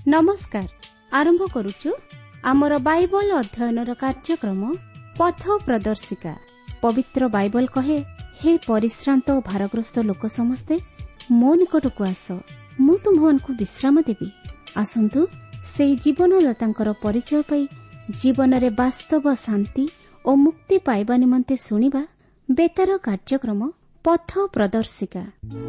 नमस्कार। आरंभ करुचु आमर बाइबल अध्ययनर कार्यक्रम पथ प्रदर्शिका। पवित्र बाइबल कहे, हे परिश्रांत और भारग्रस्त लोक समस्ते मो निकट को आस, मु तुमको विश्राम देवी। आसंतु से जीवनदाता परिचय पाई जीवन रे वास्तव शांति और मुक्ति पाइबा निमंते सुनिबा बेतार कार्यक्रम पथ प्रदर्शिका।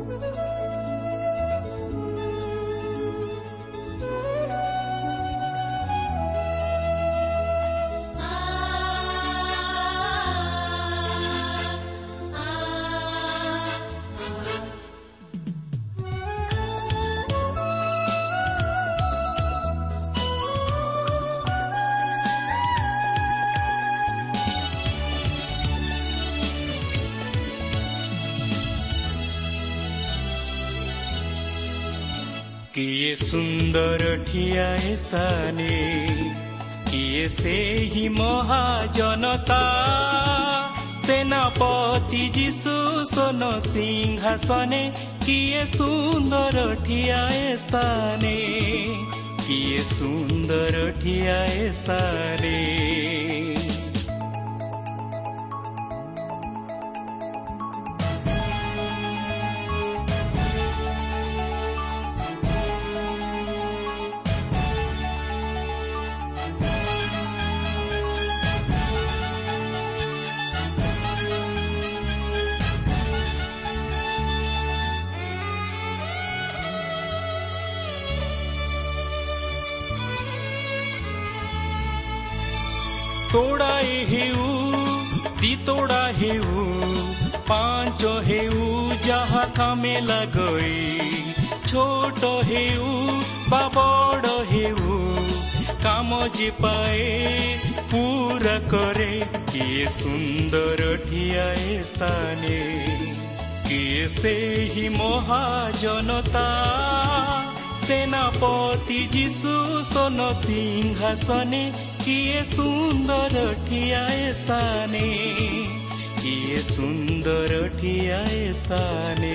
किए सुंदर ठिया स्थाने, किए से ही महाजनता, सेनापति जीशु सोन सिंहासने, किए सुंदर ठिया स्थाने, किए सुंदर ठिया स्थाने। तोड़ाए हेऊ दी तोड़ा हेऊ, पांच हेऊ जहा कामे लगई, छोट हेऊ बा बड़ हेऊ, काम जे पाए पूरा करे। किए सुंदर ठिया स्थाने, किए से ही महाजनता, सेनापति जीशु सोन सिंहासने, किए सुंदर ठिया स्थाने, किए सुंदर ठिया स्थाने।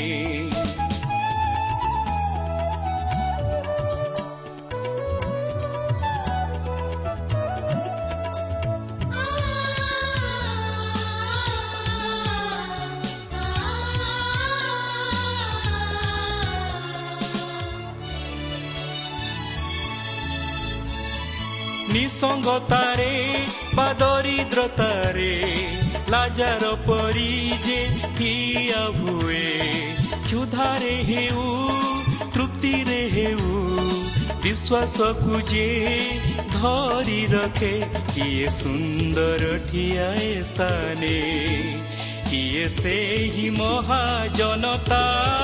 निसंगतारे बा दरिद्रतारे, लाजार परी जे ठिया हुए, क्षुधारे हेऊ तृप्ति रे हेऊ, विश्वास को जे धरी रखे। किए सुंदर ठिया स्थाने, किए से ही महाजनता,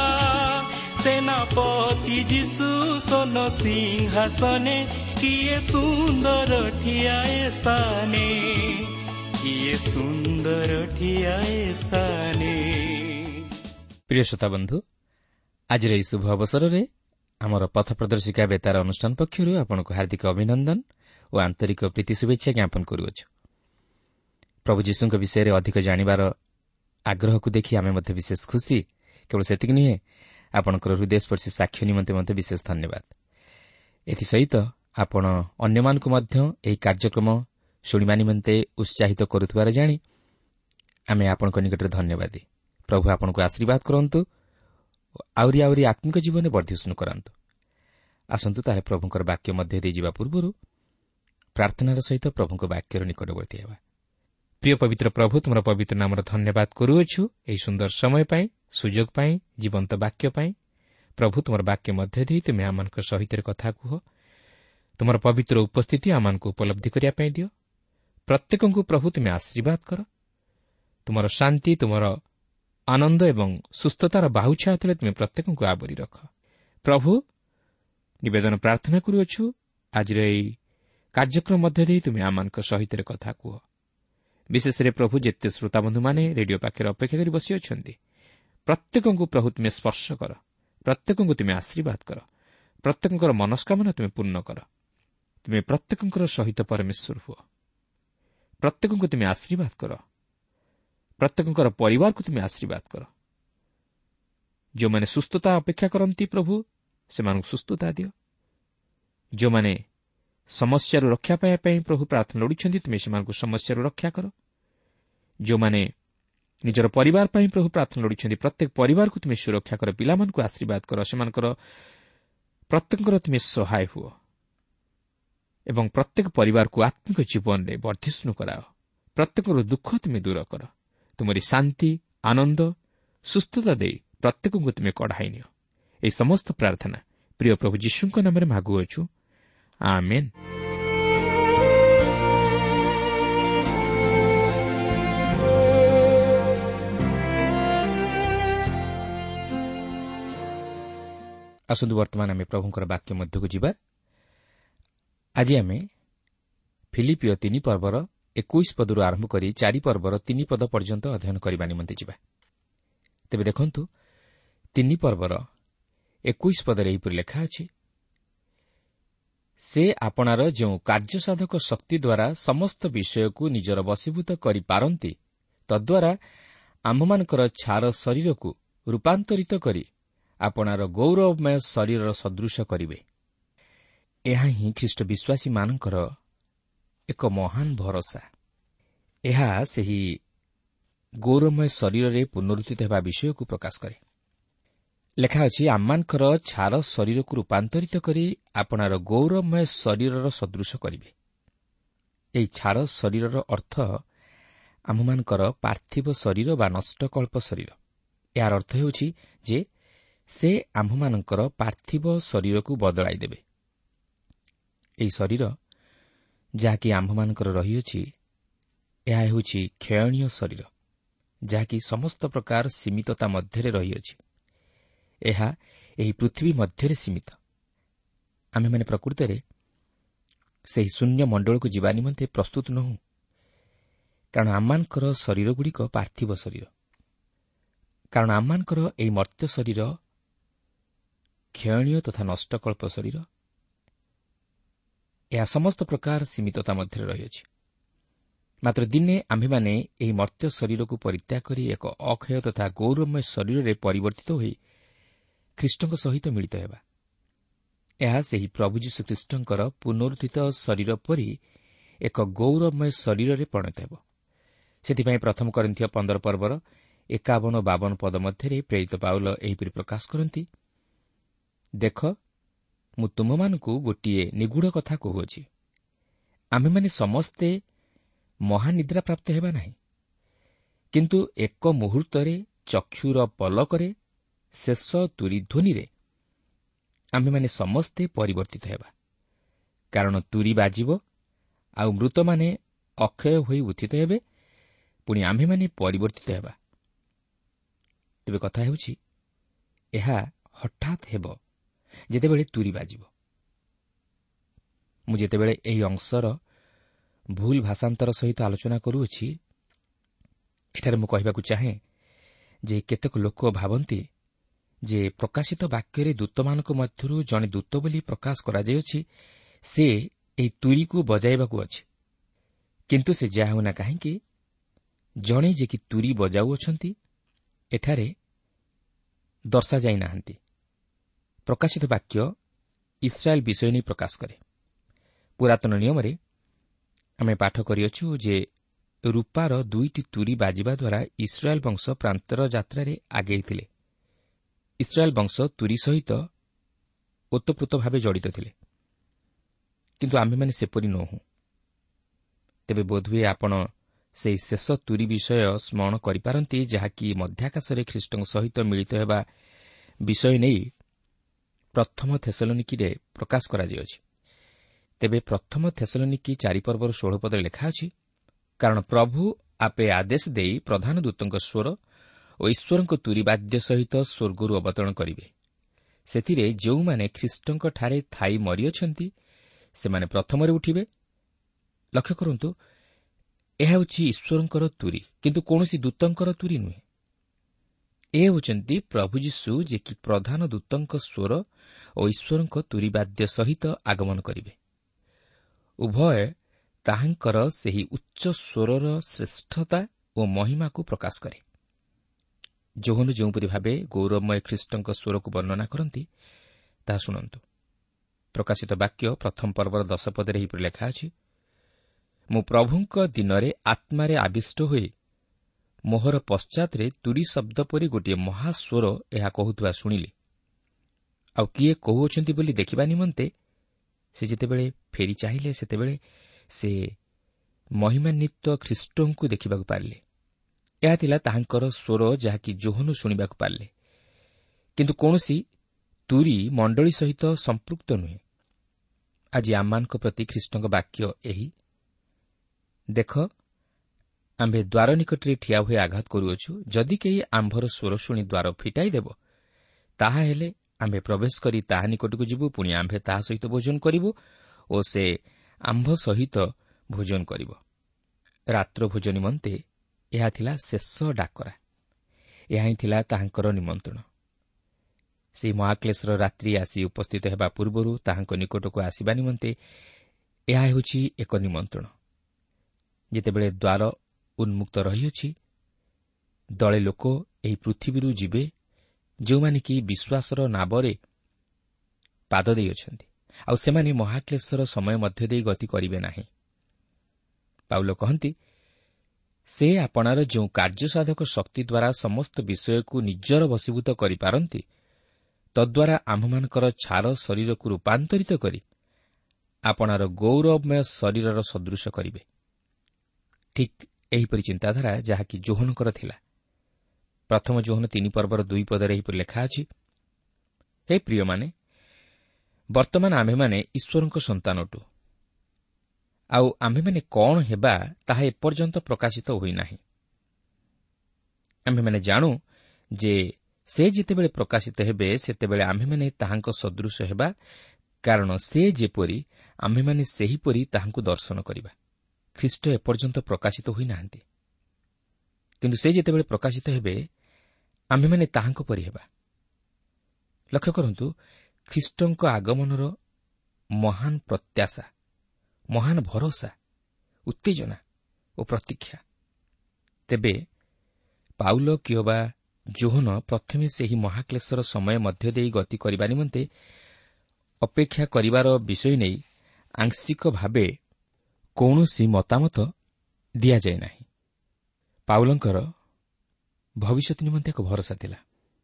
सेनापति जीशु सोन सिंहासने, किए सुंदर ठिया स्थाने, किए सुंदर ठिया स्थाने। प्रिय श्रोता बंधु, आज रे शुभ अवसर रे आमर पथ प्रदर्शिका बेतार अनुष्ठान पक्षरु आपनको हार्दिक अभिनंदन और आंतरिक प्रीति शुभेच्छा ज्ञापन करुअछु। प्रभु जीशुଙ୍କ विषय रे अधिक जानिबार आग्रह को देखि आमे मध्ये विशेष खुशी। केवल सेतिक नुहे, आपणकर हृदयस्पर्शी साक्ष्य निमंते मते विशेष धन्यवाद। एथि सहित आपण अन्यमानकु मध्य एही कार्यक्रम शुणिबा निमंते उत्साहित करुथबार जानि आमे आपणक निकटरे धन्यवादी। प्रभु आपणको आशीर्वाद करंतु, आउरी आउरी आत्मिक जीवन वर्धिष्णु करंतु। आसंतु ताहे प्रभुंकर वाक्य मध्य दे जिबा पूर्वरु प्रार्थनार सहित प्रभुंको वाक्यर निकटवर्ती हेबा। प्रिय पवित्र प्रभु, तुमर पवित्र नामर धन्यवाद करुअछु एही सुंदर समय पाई, सुयोग पाई, जीवंत वाक्य पाई। प्रभु, तुमर वाक्य मध्य दे तुमे आमानक सहित कथा कुह, तुमर पवित्र उपस्थिति आमानक उपलब्धि करिया पाई दियो। प्रत्येकଙ୍କୁ प्रभु तुमे आशीर्वाद कर, तुमर शांति, तुमर आनंद एवं सुस्थतार बाहुछा तले तुमे प्रत्येकଙ୍କୁ आवरी रख। प्रभु, निवेदन प्रार्थना करुअछु आज रे कार्यक्रम मध्य दे तुमे आमानक सहित कथा कुह। विशेष रे प्रभु, जेते श्रोता बंधु माने रेडियो पाखे अपेक्षा करी बसी अछंती, प्रत्येकଙ୍କୁ प्रभु तुमे स्पर्श कर, प्रत्येकଙ୍କୁ तुमे आशीर्वाद कर, प्रत्येकଙ୍କର मनस्कामना तुमे पूर्ण कर। तुमे प्रत्येकଙ୍କର सहित परमेश्वर हुଅ, प्रत्येकଙ୍କୁ तुमे आशीर्वाद कर, प्रत्येकଙ୍କର परिवारକୁ तुमे आशीर्वाद कर। जो माने सुस्थता अपेक्षा करती प्रभु, सेमानଙ୍କୁ सुस्थता दियो। ଯେଉଁମାନେ ସମସ୍ୟାରୁ ରକ୍ଷା ପାଇବା ପାଇଁ ପ୍ରଭୁ ପ୍ରାର୍ଥନା ଲୋଡ଼ିଛନ୍ତି, ତୁମେ ସେମାନଙ୍କୁ ସମସ୍ୟାରୁ ରକ୍ଷା କର। ଯେଉଁମାନେ ନିଜର ପରିବାର ପାଇଁ ପ୍ରଭୁ ପ୍ରାର୍ଥନା ଲୋଡ଼ିଛନ୍ତି, ପ୍ରତ୍ୟେକ ପରିବାରକୁ ତୁମେ ସୁରକ୍ଷା କର, ପିଲାମାନଙ୍କୁ ଆଶୀର୍ବାଦ କର, ସେମାନଙ୍କର ପ୍ରତ୍ୟେକଙ୍କର ତୁମେ ସହାୟ ହୁଅ ଏବଂ ପ୍ରତ୍ୟେକ ପରିବାରକୁ ଆତ୍ମିକ ଜୀବନରେ ବର୍ଦ୍ଧିଷ୍ଣୁ କରାଅ। ପ୍ରତ୍ୟେକର ଦୁଃଖ ତୁମେ ଦୂର କର। ତୁମରି ଶାନ୍ତି, ଆନନ୍ଦ, ସୁସ୍ଥତା ଦେଇ ପ୍ରତ୍ୟେକଙ୍କୁ ତୁମେ କଢ଼ାଇ ନିଅ। ଏହି ସମସ୍ତ ପ୍ରାର୍ଥନା ପ୍ରିୟ ପ୍ରଭୁ ଯୀଶୁଙ୍କ ନାମରେ ମାଗୁଅଛୁ, ଆମେନ୍। ଆସନ୍ତୁ ବର୍ତ୍ତମାନ ଆମେ ପ୍ରଭୁଙ୍କର ବାକ୍ୟ ମଧ୍ୟକୁ ଯିବା। ଆଜି ଆମେ ଫିଲିପିଓ 3 ପର୍ବର 21 ପଦରୁ ଆରମ୍ଭ କରି 4 ପର୍ବର 3 ପଦ ପର୍ଯ୍ୟନ୍ତ ଅଧ୍ୟୟନ କରିବା ନିମନ୍ତେ ଯିବା। ତେବେ ଦେଖନ୍ତୁ, 3 ପର୍ବର 21 ପଦରେ ଏହିପରି ଲେଖା ଅଛି, ସେ ଆପଣାର ଯେଉଁ କାର୍ଯ୍ୟସାଧକ ଶକ୍ତି ଦ୍ୱାରା ସମସ୍ତ ବିଷୟକୁ ନିଜର ବଶୀଭୂତ କରିପାରନ୍ତି, ତଦ୍ୱାରା ଆମ୍ଭମାନଙ୍କର ଛାର ଶରୀରକୁ ରୂପାନ୍ତରିତ କରି ଆପଣାର ଗୌରବମୟ ଶରୀରର ସଦୃଶ କରିବେ। ଏହା ହିଁ ଖ୍ରୀଷ୍ଟ ବିଶ୍ୱାସୀମାନଙ୍କର ଏକ ମହାନ ଭରସା। ଏହା ସେହି ଗୌରବମୟ ଶରୀରରେ ପୁନରୁତ୍ଥିତ ହେବା ବିଷୟକୁ ପ୍ରକାଶ କରେ। ଲେଖା ଅଛି, ଆମମାନଙ୍କର ଛାର ଶରୀରକୁ ରୂପାନ୍ତରିତ କରି ଆପଣାର ଗୌରବମୟ ଶରୀରର ସଦୃଶ କରିବେ। ଏହି ଛାର ଶରୀରର ଅର୍ଥ ଆମମାନଙ୍କର ପାର୍ଥିବ ଶରୀର ବା ନଷ୍ଟକଳ୍ପ ଶରୀର। ଏହାର ଅର୍ଥ ହେଉଛି ଯେ ସେ ଆମ୍ଭମାନଙ୍କର ପାର୍ଥିବ ଶରୀରକୁ ବଦଳାଇ ଦେବେ। ଏହି ଶରୀର ଯାହାକି ଆମ୍ଭମାନଙ୍କର ରହିଅଛି, ଏହା ହେଉଛି କ୍ଷୟଣୀୟ ଶରୀର, ଯାହାକି ସମସ୍ତ ପ୍ରକାର ସୀମିତତା ମଧ୍ୟରେ ରହିଅଛି। ଏହା ଏହି ପୃଥିବୀ ମଧ୍ୟରେ ସୀମିତ। ଆମେମାନେ ପ୍ରକୃତରେ ସେହି ଶୂନ୍ୟ ମଣ୍ଡଳକୁ ଯିବା ନିମନ୍ତେ ପ୍ରସ୍ତୁତ ନୋହୁଁ, କାରଣ ଆମମାନଙ୍କର ଶରୀରଗୁଡ଼ିକ ପାର୍ଥିବ ଶରୀର। କାରଣ ଆମମାନଙ୍କର ଏହି ମର୍ତ୍ତ୍ୟ ଶରୀର କ୍ଷୟଣୀୟ ତଥା ନଷ୍ଟକଳ୍ପ ଶରୀର। ଏହା ସମସ୍ତ ପ୍ରକାର ସୀମିତତା ମଧ୍ୟରେ ରହିଅଛି। ମାତ୍ର ଦିନେ ଆମ୍ଭେମାନେ ଏହି ମର୍ତ୍ତ୍ୟ ଶରୀରକୁ ପରିତ୍ୟାଗ କରି ଏକ ଅକ୍ଷୟ ତଥା ଗୌରବମୟ ଶରୀରରେ ପରିବର୍ତ୍ତିତ ହୋଇ ଖ୍ରୀଷ୍ଟଙ୍କ ସହିତ ମିଳିତ ହେବା। ଏହା ସେହି ପ୍ରଭୁ ଯୀଶୁଖ୍ରୀଷ୍ଟଙ୍କର ପୁନରୁତ୍ଥିତ ଶରୀର ପରି ଏକ ଗୌରବମୟ ଶରୀରରେ ପରିଣତ ହେବ। ସେଥିପାଇଁ ପ୍ରଥମ କରିନ୍ଥୀୟ 15 ପର୍ବର 51-52 ପଦ ମଧ୍ୟରେ ପ୍ରେରିତ ପାଉଲ ଏହିପରି ପ୍ରକାଶ କରନ୍ତି, ଦେଖ, ମୁଁ ତୁମମାନଙ୍କୁ ଗୋଟିଏ ନିଗୂଢ଼ କଥା କହୁଅଛି। ଆମ୍ଭେମାନେ ସମସ୍ତେ ମହାନିଦ୍ରାପ୍ରାପ୍ତ ହେବା ନାହିଁ, କିନ୍ତୁ ଏକ ମୁହୂର୍ତ୍ତରେ ଚକ୍ଷୁର ପଲକରେ ଶେଷ ତୁରୀ ଧ୍ୱନିରେ ଆମ୍ଭେମାନେ ସମସ୍ତେ ପରିବର୍ତ୍ତିତ ହେବା। କାରଣ ତୁରୀ ବାଜିବ, ଆଉ ମୃତମାନେ ଅକ୍ଷୟ ହୋଇ ଉତ୍ଥିତ ହେବେ, ପୁଣି ଆମ୍ଭେମାନେ ପରିବର୍ତ୍ତିତ ହେବା। ତେବେ କଥା ହେଉଛି, ଏହା ହଠାତ୍ ହେବ ଯେତେବେଳେ ତୁରୀ ବାଜିବ। ମୁଁ ଯେତେବେଳେ ଏହି ଅଂଶର ଭୁଲ ଭାଷାନ୍ତର ସହିତ ଆଲୋଚନା କରୁଅଛି, ଏଠାରେ ମୁଁ କହିବାକୁ ଚାହେଁ ଯେ କେତେକ ଲୋକ ଭାବନ୍ତି ଯେ ପ୍ରକାଶିତ ବାକ୍ୟରେ ଦୂତମାନଙ୍କ ମଧ୍ୟରୁ ଜଣେ ଦୂତ ବୋଲି ପ୍ରକାଶ କରାଯାଇଅଛି, ସେ ଏହି ତୁରୀକୁ ବଜାଇବାକୁ ଅଛି। କିନ୍ତୁ ସେ ଯାହା ହେଉନା କାହିଁକି, ଜଣେ ଯେ କି ତୁରୀ ବଜାଉଅଛନ୍ତି ଏଠାରେ ଦର୍ଶାଯାଇ ନାହାନ୍ତି। ପ୍ରକାଶିତ ବାକ୍ୟ ଇସ୍ରାଏଲ୍ ବିଷୟ ନେଇ ପ୍ରକାଶ କରେ। ପୁରାତନ ନିୟମରେ ଆମେ ପାଠ କରିଅଛୁ ଯେ ରୂପାର 2ଟି ତୁରୀ ବାଜିବା ଦ୍ୱାରା ଇସ୍ରାଏଲ୍ ବଂଶ ପ୍ରାନ୍ତର ଯାତ୍ରାରେ ଆଗେଇଥିଲେ। ଇସ୍ରାଏଲ୍ ବଂଶ ତୁରୀ ସହିତ ଓତପ୍ରୋତ ଭାବେ ଜଡ଼ିତ ଥିଲେ। କିନ୍ତୁ ଆମ୍ଭେମାନେ ସେପରି ନୋହୁଁ। ତେବେ ବୋଧହୁଏ ଆପଣ ସେହି ଶେଷ ତୁରୀ ବିଷୟ ସ୍ମରଣ କରିପାରନ୍ତି, ଯାହାକି ମଧ୍ୟାକାଶରେ ଖ୍ରୀଷ୍ଟଙ୍କ ସହିତ ମିଳିତ ହେବା ବିଷୟ ନେଇ ପ୍ରଥମ ଥେସଲୋନିକିରେ ପ୍ରକାଶ କରାଯାଇଅଛି। ତେବେ ପ୍ରଥମ ଥେସଲୋନିକି 4 ପର୍ବର 16 ପଦରେ ଲେଖା ଅଛି, କାରଣ ପ୍ରଭୁ ଆପେ ଆଦେଶ ଦେଇ ପ୍ରଧାନ ଦୂତଙ୍କ ସ୍ୱର ଓ ଈଶ୍ୱରଙ୍କ ତୁରୀବାଦ୍ୟ ସହିତ ସ୍ୱର୍ଗରୁ ଅବତରଣ କରିବେ। ସେଥିରେ ଯେଉଁମାନେ ଖ୍ରୀଷ୍ଟଙ୍କଠାରେ ଥାଇ ମରିଅଛନ୍ତି, ସେମାନେ ପ୍ରଥମରେ ଉଠିବେ। ଲକ୍ଷ୍ୟ କରନ୍ତୁ, ଏହା ହେଉଛି ଈଶ୍ୱରଙ୍କର ତୁରୀ, କିନ୍ତୁ କୌଣସି ଦୂତଙ୍କର ତୁରୀ ନୁହେଁ। ଏ ହେଉଛନ୍ତି ପ୍ରଭୁ ଯୀଶୁ, ଯେ କି ପ୍ରଧାନ ଦୂତଙ୍କ ସ୍ୱର ଓ ଈଶ୍ୱରଙ୍କ ତୁରୀବାଦ୍ୟ ସହିତ ଆଗମନ କରିବେ। ଉଭୟ ତାହାଙ୍କର ସେହି ଉଚ୍ଚ ସ୍ୱରର ଶ୍ରେଷ୍ଠତା ଓ ମହିମାକୁ ପ୍ରକାଶ କରେ। ଯୋହନ ଯେଉଁପରି ଭାବେ ଗୌରବମୟ ଖ୍ରୀଷ୍ଟଙ୍କ ସ୍ୱରକୁ ବର୍ଣ୍ଣନା କରନ୍ତି, ତାହା ଶୁଣନ୍ତୁ। ପ୍ରକାଶିତ ବାକ୍ୟ ପ୍ରଥମ ପର୍ବର 10 ପଦରେ ଏହିପରି ଲେଖା ଅଛି, ମୁଁ ପ୍ରଭୁଙ୍କ ଦିନରେ ଆତ୍ମାରେ ଆବିଷ୍ଟ ହୋଇ ମୋହର ପଶ୍ଚାତରେ ତୁରୀ ଶବ୍ଦ ପରି ଗୋଟିଏ ମହାସ୍ୱର ଏହା କହୁଥିବା ଶୁଣିଲି। ଆଉ କିଏ କହୁଅଛନ୍ତି ବୋଲି ଦେଖିବା ନିମନ୍ତେ ସେ ଯେତେବେଳେ ଫେରି ଚାହିଁଲେ, ସେତେବେଳେ ସେ ମହିମାନ୍ୱିତ ଖ୍ରୀଷ୍ଟଙ୍କୁ ଦେଖିବାକୁ ପାରିଲେ। ଏହା ଥିଲା ତାହାଙ୍କର ସ୍ୱର, ଯାହାକି ଯୋହନ ଶୁଣିବାକୁ ପାରିଲେ, କିନ୍ତୁ କୌଣସି ତୁରୀ ମଣ୍ଡଳୀ ସହିତ ସମ୍ପୃକ୍ତ ନୁହେଁ। ଆଜି ଆମମାନଙ୍କ ପ୍ରତି ଖ୍ରୀଷ୍ଟଙ୍କ ବାକ୍ୟ ଏହି, ଦେଖ, ଆମ୍ଭେ ଦ୍ୱାର ନିକଟରେ ଠିଆ ହୋଇ ଆଘାତ କରୁଅଛୁ। ଯଦି କେହି ଆମ୍ଭର ସ୍ୱର ଶୁଣି ଦ୍ୱାର ଫିଟାଇ ଦେବ, ତାହାହେଲେ ଆମ୍ଭେ ପ୍ରବେଶ କରି ତାହା ନିକଟକୁ ଯିବୁ, ପୁଣି ଆମ୍ଭେ ତାହା ସହିତ ଭୋଜନ କରିବୁ ଓ ସେ ଆମ୍ଭ ସହିତ ଭୋଜନ କରିବ। ରାତ୍ର ଭୋଜ ନିମନ୍ତେ ଏହା ଥିଲା ଶେଷ ଡାକରା। ଏହା ହିଁ ଥିଲା ତାହାଙ୍କର ନିମନ୍ତ୍ରଣ। ସେହି ମହାକ୍ଲେଶର ରାତ୍ରି ଆସି ଉପସ୍ଥିତ ହେବା ପୂର୍ବରୁ ତାହାଙ୍କ ନିକଟକୁ ଆସିବା ନିମନ୍ତେ ଏହା ହେଉଛି ଏକ ନିମନ୍ତ୍ରଣ। ଯେତେବେଳେ ଦ୍ୱାର ଉନ୍ମୁକ୍ତ ରହିଅଛି, ଦଳେ ଲୋକ ଏହି ପୃଥିବୀରୁ ଯିବେ, ଯେଉଁମାନେ କି ବିଶ୍ୱାସର ନାବରେ ପାଦ ଦେଇଅଛନ୍ତି, ଆଉ ସେମାନେ ମହାକ୍ଲେଶର ସମୟ ମଧ୍ୟ ଦେଇ ଗତି କରିବେ ନାହିଁ। ପାଉଲ କହନ୍ତି, ସେ ଆପଣାର ଯେଉଁ କାର୍ଯ୍ୟସାଧକ ଶକ୍ତି ଦ୍ୱାରା ସମସ୍ତ ବିଷୟକୁ ନିଜର ବଶୀଭୂତ କରିପାରନ୍ତି, ତଦ୍ୱାରା ଆମ୍ଭମାନଙ୍କର ଛାର ଶରୀରକୁ ରୂପାନ୍ତରିତ କରି ଆପଣାର ଗୌରବମୟ ଶରୀରର ସଦୃଶ କରିବେ। ଠିକ୍ ଏହିପରି ଚିନ୍ତାଧାରା ଯାହାକି ଯୋହନଙ୍କର ଥିଲା। ପ୍ରଥମ ଯୋହନ 3 ପର୍ବର 2 ପଦରେ ଏହିପରି ଲେଖା ଅଛି, ହେ ପ୍ରିୟମାନେ, ବର୍ତ୍ତମାନ ଆମ୍ଭେମାନେ ଈଶ୍ୱରଙ୍କ ସନ୍ତାନ ଅଟୁ, ଆଉ ଆମ୍ଭେମାନେ କ'ଣ ହେବା ତାହା ଏପର୍ଯ୍ୟନ୍ତ ପ୍ରକାଶିତ ହୋଇନାହିଁ। ଆମ୍ଭେମାନେ ଜାଣୁ ଯେ ସେ ଯେତେବେଳେ ପ୍ରକାଶିତ ହେବେ, ସେତେବେଳେ ଆମ୍ଭେମାନେ ତାହାଙ୍କ ସଦୃଶ ହେବା, କାରଣ ସେ ଯେପରି ଆମ୍ଭେମାନେ ସେହିପରି ତାହାଙ୍କୁ ଦର୍ଶନ କରିବା। ଖ୍ରୀଷ୍ଟ ଏପର୍ଯ୍ୟନ୍ତ ପ୍ରକାଶିତ ହୋଇନାହାନ୍ତି, କିନ୍ତୁ ସେ ଯେତେବେଳେ ପ୍ରକାଶିତ ହେବେ, ଆମ୍ଭେମାନେ ତାହାଙ୍କ ପରି ହେବା। ଲକ୍ଷ୍ୟ କରନ୍ତୁ, ଖ୍ରୀଷ୍ଟଙ୍କ ଆଗମନର ମହାନ ପ୍ରତ୍ୟାଶା, ମହାନ ଭରସା, ଉତ୍ତେଜନା ଓ ପ୍ରତୀକ୍ଷା। ତେବେ ପାଉଲ କିମ୍ବା ଯୋହନ ପ୍ରଥମେ ସେହି ମହାକ୍ଲେଶର ସମୟ ମଧ୍ୟ ଦେଇ ଗତି କରିବା ନିମନ୍ତେ ଅପେକ୍ଷା କରିବାର ବିଷୟ ନେଇ ଆଂଶିକ ଭାବେ କୌଣସି ମତାମତ ଦିଆଯାଏ ନାହିଁ। ପାଉଲଙ୍କର ଭବିଷ୍ୟତ ନିମନ୍ତେ ଏକ ଭରସା ଥିଲା,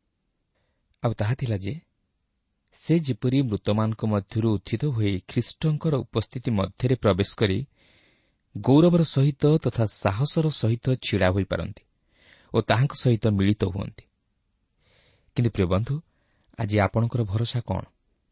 ଆଉ ତାହା ଥିଲା ଯେ ସେ ଯେପରି ମୃତମାନଙ୍କ ମଧ୍ୟରୁ ଉତ୍ଥିତ ହୋଇ ଖ୍ରୀଷ୍ଟଙ୍କର ଉପସ୍ଥିତି ମଧ୍ୟରେ ପ୍ରବେଶ କରି ଗୌରବର ସହିତ ତଥା ସାହସର ସହିତ ଛିଡ଼ା ହୋଇପାରନ୍ତି ଓ ତାହାଙ୍କ ସହିତ ମିଳିତ ହୁଅନ୍ତି। କିନ୍ତୁ ପ୍ରିୟ ବନ୍ଧୁ, ଆଜି ଆପଣଙ୍କର ଭରସା କ'ଣ?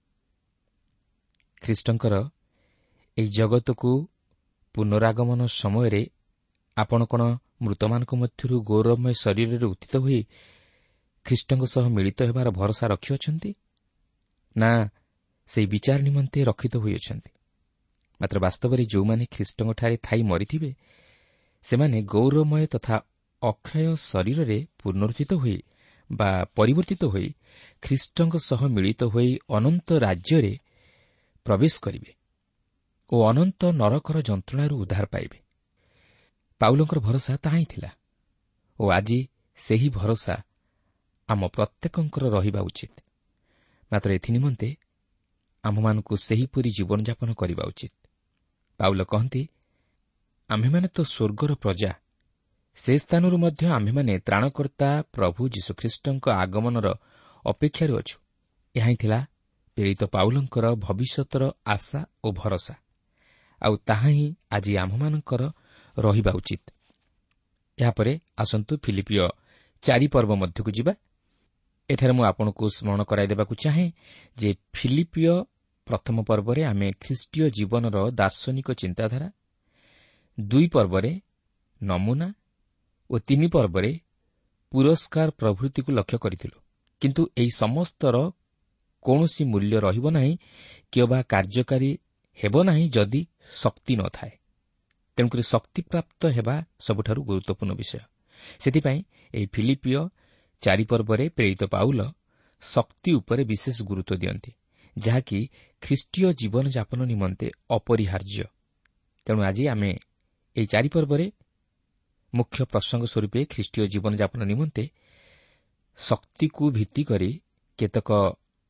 ଖ୍ରୀଷ୍ଟଙ୍କର ଏହି ଜଗତକୁ ପୁନରାଗମନ ସମୟରେ ଆପଣ କ'ଣ ମୃତମାନଙ୍କ ମଧ୍ୟରୁ ଗୌରବମୟ ଶରୀରରେ ଉତ୍ଥିତ ହୋଇ ଖ୍ରୀଷ୍ଟଙ୍କ ସହ ମିଳିତ ହେବାର ଭରସା ରଖିଅଛନ୍ତି, ନା ସେହି ବିଚାର ନିମନ୍ତେ ରକ୍ଷିତ ହୋଇଅଛନ୍ତି? ମାତ୍ର ବାସ୍ତବରେ ଯେଉଁମାନେ ଖ୍ରୀଷ୍ଟଙ୍କଠାରେ ଥାଇ ମରିଥିବେ, ସେମାନେ ଗୌରବମୟ ତଥା ଅକ୍ଷୟ ଶରୀରରେ ପୁନରୁତ୍ଥିତ ହୋଇ ବା ପରିବର୍ତ୍ତିତ ହୋଇ ଖ୍ରୀଷ୍ଟଙ୍କ ସହ ମିଳିତ ହୋଇ ଅନନ୍ତ ରାଜ୍ୟରେ ପ୍ରବେଶ କରିବେ ଓ ଅନନ୍ତ ନରକର ଯନ୍ତ୍ରଣାରୁ ଉଦ୍ଧାର ପାଇବେ। ପାଉଲଙ୍କର ଭରସା ତାହା ହିଁ ଥିଲା ଓ ଆଜି ସେହି ଭରସା ଆମ ପ୍ରତ୍ୟେକଙ୍କର ରହିବା ଉଚିତ। ମାତ୍ର ଏଥିନିମନ୍ତେ ଆମ୍ଭମାନଙ୍କୁ ସେହିପରି ଜୀବନଯାପନ କରିବା ଉଚିତ। ପାଉଲ କହନ୍ତି, ଆମ୍ଭେମାନେ ତ ସ୍ୱର୍ଗର ପ୍ରଜା, ସେ ସ୍ଥାନରୁ ମଧ୍ୟ ଆମ୍ଭେମାନେ ତ୍ରାଣକର୍ତ୍ତା ପ୍ରଭୁ ଯୀଶୁଖ୍ରୀଷ୍ଟଙ୍କ ଆଗମନର ଅପେକ୍ଷାରେ ଅଛୁ। ଏହା ହିଁ ଥିଲା ପ୍ରେରିତ ପାଉଲଙ୍କର ଭବିଷ୍ୟତର ଆଶା ଓ ଭରସା, ଆଉ ତାହା ହିଁ ଆଜି ଆମ୍ଭମାନଙ୍କର ରହିବା ଉଚିତ। ଏହାପରେ ଆସନ୍ତୁ ଫିଲିପିୟ 4 ପର୍ବ ମଧ୍ୟକୁ ଯିବା। ଏଠାରେ ମୁଁ ଆପଣଙ୍କୁ ସ୍ମରଣ କରାଇଦେବାକୁ ଚାହେଁ ଯେ ଫିଲିପିୟ ପ୍ରଥମ ପର୍ବରେ ଆମେ ଖ୍ରୀଷ୍ଟୀୟ ଜୀବନର ଦାର୍ଶନିକ ଚିନ୍ତାଧାରା, 2 ପର୍ବରେ ନମୁନା ଓ 3 ପର୍ବରେ ପୁରସ୍କାର ପ୍ରଭୃତିକୁ ଲକ୍ଷ୍ୟ କରିଥିଲୁ। କିନ୍ତୁ ଏହି ସମସ୍ତର କୌଣସି ମୂଲ୍ୟ ରହିବ ନାହିଁ କିମ୍ବା କାର୍ଯ୍ୟକାରୀ ହେବ ନାହିଁ ଯଦି ଶକ୍ତି ନ ଥାଏ। ତେଣୁକରି ଶକ୍ତିପ୍ରାପ୍ତ ହେବା ସବୁଠାରୁ ଗୁରୁତ୍ୱପୂର୍ଣ୍ଣ ବିଷୟ। ସେଥିପାଇଁ ଏହି ଫିଲିପିୟ 4 ପର୍ବରେ ପ୍ରେରିତ ପାଉଲ ଶକ୍ତି ଉପରେ ବିଶେଷ ଗୁରୁତ୍ୱ ଦିଅନ୍ତି, ଯାହାକି ଖ୍ରୀଷ୍ଟୀୟ ଜୀବନଯାପନ ନିମନ୍ତେ ଅପରିହାର୍ଯ୍ୟ। ତେଣୁ ଆଜି ଆମେ ଏହି 4 ପର୍ବରେ ମୁଖ୍ୟ ପ୍ରସଙ୍ଗ ସ୍ୱରୂପେ ଖ୍ରୀଷ୍ଟୀୟ ଜୀବନଯାପନ ନିମନ୍ତେ ଶକ୍ତିକୁ ଭିତ୍ତି କରି କେତେକ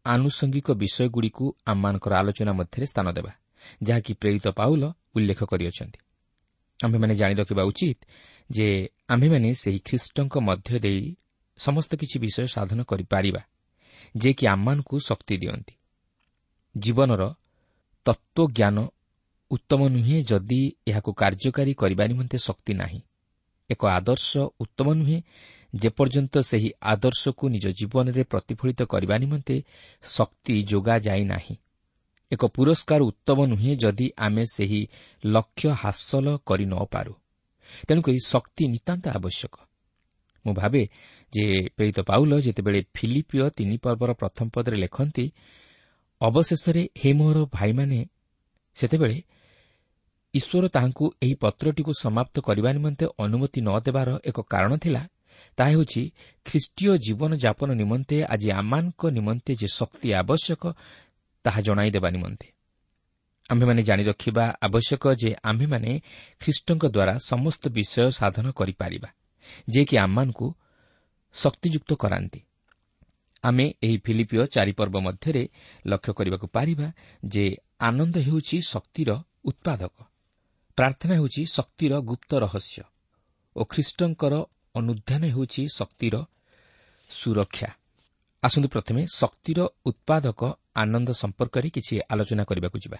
ଆନୁଷଙ୍ଗିକ ବିଷୟଗୁଡ଼ିକୁ ଆମମାନଙ୍କର ଆଲୋଚନା ମଧ୍ୟରେ ସ୍ଥାନ ଦେବା, ଯାହାକି ପ୍ରେରିତ ପାଉଲ ଉଲ୍ଲେଖ କରିଅଛନ୍ତି। ଆମ୍ଭେମାନେ ଜାଣି ରଖିବା ଉଚିତ ଯେ ଆମ୍ଭେମାନେ ସେହି ଖ୍ରୀଷ୍ଟଙ୍କ ମଧ୍ୟ ଦେଇ ସମସ୍ତ କିଛି ବିଷୟ ସାଧନ କରିପାରିବା, ଯିଏକି ଆମମାନଙ୍କୁ ଶକ୍ତି ଦିଅନ୍ତି। ଜୀବନର ତତ୍ତ୍ୱଜ୍ଞାନ ଉତ୍ତମ ନୁହେଁ ଯଦି ଏହାକୁ କାର୍ଯ୍ୟକାରୀ କରିବା ନିମନ୍ତେ ଶକ୍ତି ନାହିଁ। ଏକ ଆଦର୍ଶ ଉତ୍ତମ ନୁହେଁ ଯେପର୍ଯ୍ୟନ୍ତ ସେହି ଆଦର୍ଶକୁ ନିଜ ଜୀବନରେ ପ୍ରତିଫଳିତ କରିବା ନିମନ୍ତେ ଶକ୍ତି ଯୋଗାଯାଇ ନାହିଁ। ଏକ ପୁରସ୍କାର ଉତ୍ତମ ନୁହେଁ ଯଦି ଆମେ ସେହି ଲକ୍ଷ୍ୟ ହାସଲ କରି ନ ପାରୁ। ତେଣୁକରି ଶକ୍ତି ନିତାନ୍ତ ଆବଶ୍ୟକ। ମୁଁ ଭାବେ ଯେ ପ୍ରେରିତ ପାଉଲ ଯେତେବେଳେ ଫିଲିପିଓ 3 ପର୍ବର ପ୍ରଥମ ପଦରେ ଲେଖନ୍ତି, ଅବଶେଷରେ ହେ ମୋର ଭାଇମାନେ, ସେତେବେଳେ ଈଶ୍ୱର ତାହାଙ୍କୁ ଏହି ପତ୍ରଟିକୁ ସମାପ୍ତ କରିବା ନିମନ୍ତେ ଅନୁମତି ନ ଦେବାର ଏକ କାରଣ ଥିଲା। ତାହା ହେଉଛି ଖ୍ରୀଷ୍ଟୀୟ ଜୀବନଯାପନ ନିମନ୍ତେ ଆଜି ଆମମାନଙ୍କ ନିମନ୍ତେ ଯେ ଶକ୍ତି ଆବଶ୍ୟକ ତାହା ଜଣାଇଦେବା ନିମନ୍ତେ। ଆମ୍ଭେମାନେ ଜାଣି ରଖିବା ଆବଶ୍ୟକ ଯେ ଆମ୍ଭେମାନେ ଖ୍ରୀଷ୍ଟଙ୍କ ଦ୍ୱାରା ସମସ୍ତ ବିଷୟ ସାଧନ କରିପାରିବା, ଯିଏକି ଆମମାନଙ୍କୁ ଶକ୍ତିଯୁକ୍ତ କରାନ୍ତି। ଆମେ ଏହି ଫିଲିପିଓ 4 ପର୍ବ ମଧ୍ୟରେ ଲକ୍ଷ୍ୟ କରିବାକୁ ପାରିବା ଯେ ଆନନ୍ଦ ହେଉଛି ଶକ୍ତିର ଉତ୍ପାଦକ, ପ୍ରାର୍ଥନା ହେଉଛି ଶକ୍ତିର ଗୁପ୍ତ ରହସ୍ୟ ଓ ଖ୍ରୀଷ୍ଟଙ୍କର ଅନୁଧ୍ୟାନ ହେଉଛି ଶକ୍ତିର ସୁରକ୍ଷା। ଆସନ୍ତୁ ପ୍ରଥମେ ଶକ୍ତିର ଉତ୍ପାଦକ ଆନନ୍ଦ ସମ୍ପର୍କରେ କିଛି ଆଲୋଚନା କରିବାକୁ ଯିବା।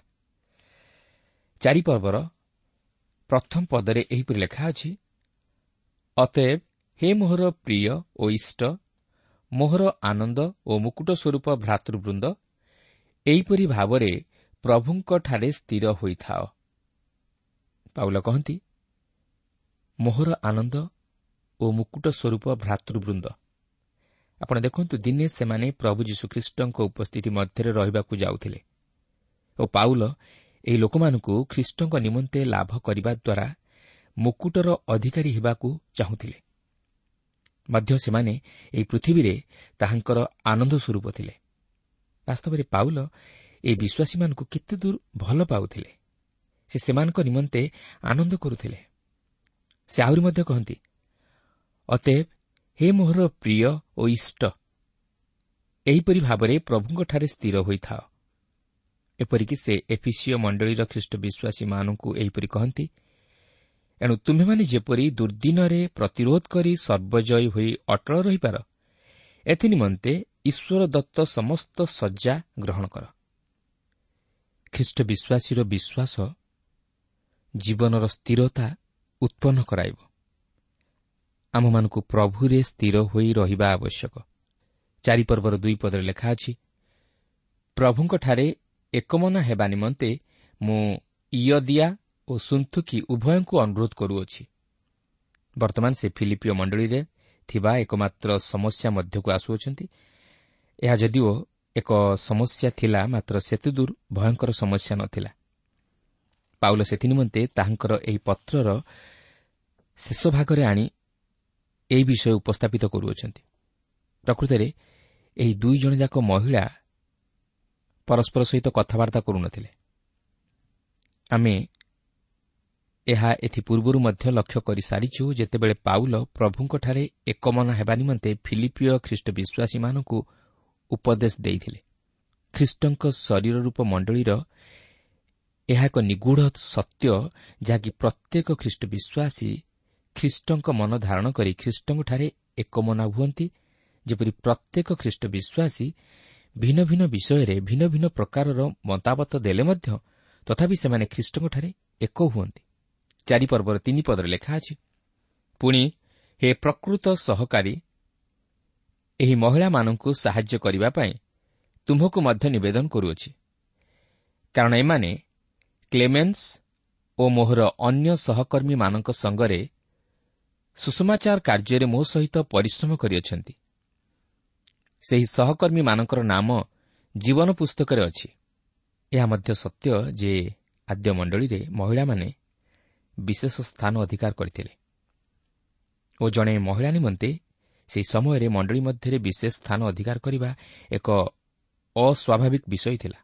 4 ପର୍ବର ପ୍ରଥମ ପଦରେ ଏହିପରି ଲେଖା ଅଛି, ଅତଏବ ହେ ମୋହର ପ୍ରିୟ ଓ ଇଷ୍ଟ, ମୋହର ଆନନ୍ଦ ଓ ମୁକୁଟ ସ୍ୱରୂପ ଭ୍ରାତୃବୃନ୍ଦ, ଏହିପରି ଭାବରେ ପ୍ରଭୁଙ୍କଠାରେ ସ୍ଥିର ହୋଇଥାଅ। ପାଉଲ କହନ୍ତି, ମୋହର ଆନନ୍ଦ ଓ ମୁକୁଟ ସ୍ୱରୂପ ଭ୍ରାତୃବୃନ୍ଦ। ଆପଣ ଦେଖନ୍ତୁ, ଦିନେ ସେମାନେ ପ୍ରଭୁ ଯୀଶୁଖ୍ରୀଷ୍ଟଙ୍କ ଉପସ୍ଥିତି ମଧ୍ୟରେ ରହିବାକୁ ଯାଉଥିଲେ ଓ ପାଉଲ ଏହି ଲୋକମାନଙ୍କୁ ଖ୍ରୀଷ୍ଟଙ୍କ ନିମନ୍ତେ ଲାଭ କରିବା ଦ୍ୱାରା ମୁକୁଟର ଅଧିକାରୀ ହେବାକୁ ଚାହୁଁଥିଲେ। ମଧ୍ୟ ସେମାନେ ଏହି ପୃଥିବୀରେ ତାହାଙ୍କର ଆନନ୍ଦ ସ୍ୱରୂପ ଥିଲେ। ବାସ୍ତବରେ ପାଉଲ ଏହି ବିଶ୍ୱାସୀମାନଙ୍କୁ କେତେ ଦୂର ଭଲ ପାଉଥିଲେ। ସେ ସେମାନଙ୍କ ନିମନ୍ତେ ଆନନ୍ଦ କରୁଥିଲେ। ସେ ଆହୁରି ମଧ୍ୟ କହନ୍ତି, ଅତଏବ ହେ ମୋହର ପ୍ରିୟ ଓ ଇଷ୍ଟ, ଏହିପରି ଭାବରେ ପ୍ରଭୁଙ୍କଠାରେ ସ୍ଥିର ହୋଇଥାଅ। ଏପରିକି ସେ ଏଫିସିୟ ମଣ୍ଡଳୀର ଖ୍ରୀଷ୍ଟ ବିଶ୍ୱାସୀମାନଙ୍କୁ ଏହିପରି କହନ୍ତି, ଏଣୁ ତୁମେମାନେ ଯେପରି ଦୁର୍ଦ୍ଦିନରେ ପ୍ରତିରୋଧ କରି ସର୍ବଜୟୀ ହୋଇ ଅଟଳ ରହିପାର, ଏଥିନିମନ୍ତେ ଈଶ୍ୱର ଦତ୍ତ ସମସ୍ତ ସଜ୍ଜା ଗ୍ରହଣ କର। ଖ୍ରୀଷ୍ଟ ବିଶ୍ୱାସୀର ବିଶ୍ୱାସ ଜୀବନର ସ୍ଥିରତା ଉତ୍ପନ୍ନ କରାଇବ। ଆମମାନଙ୍କୁ ପ୍ରଭୁରେ ସ୍ଥିର ହୋଇ ରହିବା ଆବଶ୍ୟକ। 4 ପର୍ବର 2 ପଦରେ ଲେଖା ଅଛି, ପ୍ରଭୁଙ୍କଠାରେ ଏକମନା ହେବା ନିମନ୍ତେ ମୁଁ ଇୟଦିଆ ଓ ସୁନ୍ଥୁକି ଉଭୟଙ୍କୁ ଅନୁରୋଧ କରୁଅଛି। ବର୍ତ୍ତମାନ ସେ ଫିଲିପିଓ ମଣ୍ଡଳୀରେ ଥିବା ଏକମାତ୍ର ସମସ୍ୟା ମଧ୍ୟକୁ ଆସୁଅଛନ୍ତି। ଏହା ଯଦିଓ ଏକ ସମସ୍ୟା ଥିଲା, ମାତ୍ର ସେତେଦୂର ଭୟଙ୍କର ସମସ୍ୟା ନ ଥିଲା। ପାଉଲ ସେଥିନିମନ୍ତେ ତାହାଙ୍କର ଏହି ପତ୍ରର ଶେଷ ଭାଗରେ ଆଣି ଏହି ବିଷୟ ଉପସ୍ଥାପିତ କରୁଅଛନ୍ତି। ପ୍ରକୃତରେ ଏହି 2 ଜଣ ଯାକ ମହିଳା ପରସ୍ପର ସହିତ କଥାବାର୍ତ୍ତା କରୁନଥିଲେ। ଆମେ ଏହା ଏଥିପୂର୍ବରୁ ମଧ୍ୟ ଲକ୍ଷ୍ୟ କରିସାରିଛୁ, ଯେତେବେଳେ ପାଉଲ ପ୍ରଭୁଙ୍କଠାରେ ଏକମନା ହେବା ନିମନ୍ତେ ଫିଲିପିଓ ଖ୍ରୀଷ୍ଟ ବିଶ୍ୱାସୀମାନଙ୍କୁ ଉପଦେଶ ଦେଇଥିଲେ। ଖ୍ରୀଷ୍ଟଙ୍କ ଶରୀର ରୂପ ମଣ୍ଡଳୀର ଏହା ଏକ ନିଗୂଢ଼ ସତ୍ୟ, ଯାହାକି ପ୍ରତ୍ୟେକ ଖ୍ରୀଷ୍ଟ ବିଶ୍ୱାସୀ ଖ୍ରୀଷ୍ଟଙ୍କ ମନ ଧାରଣ କରି ଖ୍ରୀଷ୍ଟଙ୍କଠାରେ ଏକମନା ହୁଅନ୍ତି। ଯେପରି ପ୍ରତ୍ୟେକ ଖ୍ରୀଷ୍ଟ ବିଶ୍ୱାସୀ ଭିନ୍ନ ଭିନ୍ନ ବିଷୟରେ ଭିନ୍ନ ଭିନ୍ନ ପ୍ରକାରର ମତାମତ ଦେଲେ ମଧ୍ୟ ତଥାପି ସେମାନେ ଖ୍ରୀଷ୍ଟଙ୍କଠାରେ ଏକ ହୁଅନ୍ତି। 4 ପର୍ବର 3 ପଦରେ ଲେଖା ଅଛି, ପୁଣି ହେ ପ୍ରକୃତ ସହକାରୀ, ଏହି ମହିଳାମାନଙ୍କୁ ସାହାଯ୍ୟ କରିବା ପାଇଁ ତୁମ୍ଭକୁ ମଧ୍ୟ ନିବେଦନ କରୁଅଛି, କାରଣ ଏମାନେ କ୍ଲେମେନ୍ସ ଓ ମୋହର ଅନ୍ୟ ସହକର୍ମୀମାନଙ୍କ ସଙ୍ଗରେ ସୁସମାଚାର କାର୍ଯ୍ୟରେ ମୋ ସହିତ ପରିଶ୍ରମ କରିଅଛନ୍ତି। ସେହି ସହକର୍ମୀମାନଙ୍କର ନାମ ଜୀବନ ପୁସ୍ତକରେ ଅଛି। ଏହା ମଧ୍ୟ ସତ୍ୟ ଯେ ଆଦ୍ୟ ମଣ୍ଡଳୀରେ ମହିଳାମାନେ ବିଶେଷ ସ୍ଥାନ ଅଧିକାର କରିଥିଲେ ଓ ଜଣେ ମହିଳା ନିମନ୍ତେ ସେହି ସମୟରେ ମଣ୍ଡଳୀ ମଧ୍ୟରେ ବିଶେଷ ସ୍ଥାନ ଅଧିକାର କରିବା ଏକ ଅସ୍ୱାଭାବିକ ବିଷୟ ଥିଲା।